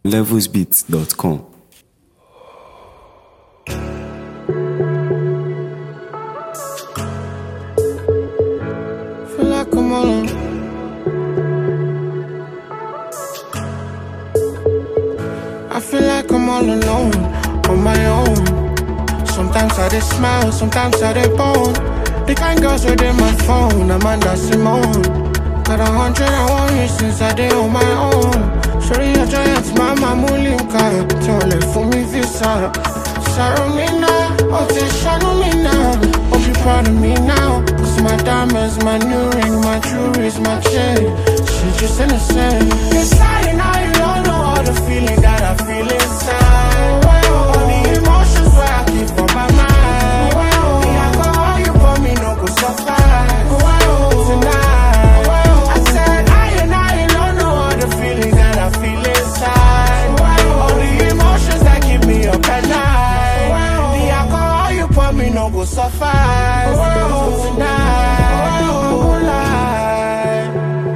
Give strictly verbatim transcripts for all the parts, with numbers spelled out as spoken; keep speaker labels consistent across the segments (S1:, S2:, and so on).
S1: levels beats dot com.
S2: Feel like I'm all alone. I feel like I'm all alone, on my own. Sometimes I dey smile, sometimes I dey bone. The kind girls who dey my phone, Amanda Simone. Got a hundred and one reasons I dey on my own. Sorry, your giant mama Mulinka. Tell her for me visa. Sorrow me now, oh they shadow me now. Hope you proud of me now. Cause my diamonds, my new ring, my jewelry's my chain. She just innocent. Inside now you don't know all the feeling that I feel inside. All the emotions where I keep on my mind. The alcohol you pour me no go suffice tonight. I said I and I don't know all the feelings that I feel inside. All the emotions that keep me up at night. The alcohol you pour me no go suffice tonight. I won't lie.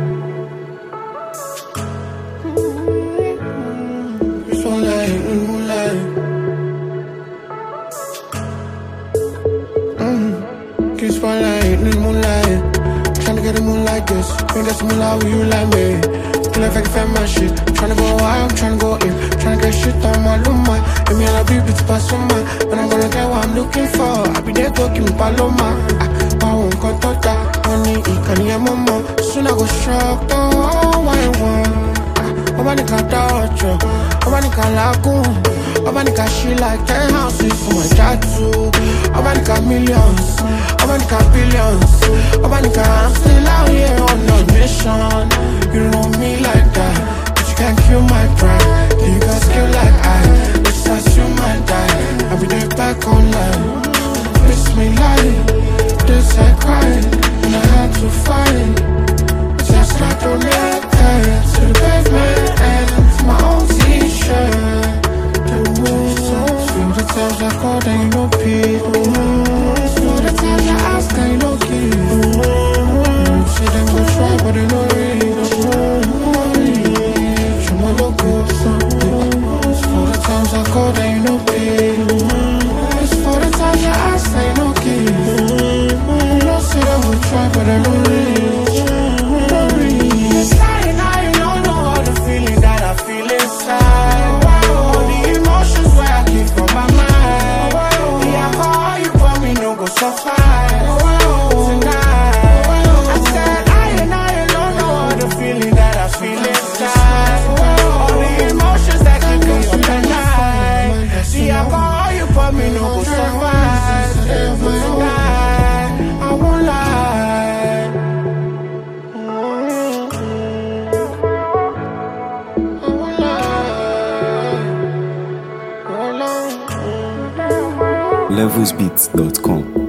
S2: Moonlight, moonlight. Mm. Kiss spotlight in the moonlight. Tryna get a moon like this. Ain't got some moonlight with you like me. Feel like I can find my shit. Tryna go high, I'm tryna go in. Tryna get shit on my luma. And me and I be bitch pass on my. But I'm gonna get what I'm looking for. I be there talking paloma. I won't cut out that. Honey, it can hear my mom. Soon I go shock. Oh, why I want. Oba nika dojo, Oba nika lagoon, Oba nika she like ten houses for my tattoo. Oba nika millions, Oba nika billions, Oba nika I'm still out here on a mission. You know me like that, but you can't kill my pride. You got skill like I, let's assume I die. I'll be there back online. Miss me like this I cried, and I had to fight. Just like a naked to the pavement and my own t-shirt. Feel the times I called and you no pick. Feel the times I asked and you no give. Say them go try but they no reach. You my local. For the times I called and you no pick. It's for the times I asked and you no give. You know say them go try but they no reach. Inside now you don't know all the feeling that I feel inside. All the emotions where I keep from my mind. The alcohol you pour me no go suffice tonight. I said I and I don't know all the feeling that I feel inside. All the emotions that keep me up at night. The alcohol you pour me no go suffice tonight. I won't lie.
S1: levels beats dot com.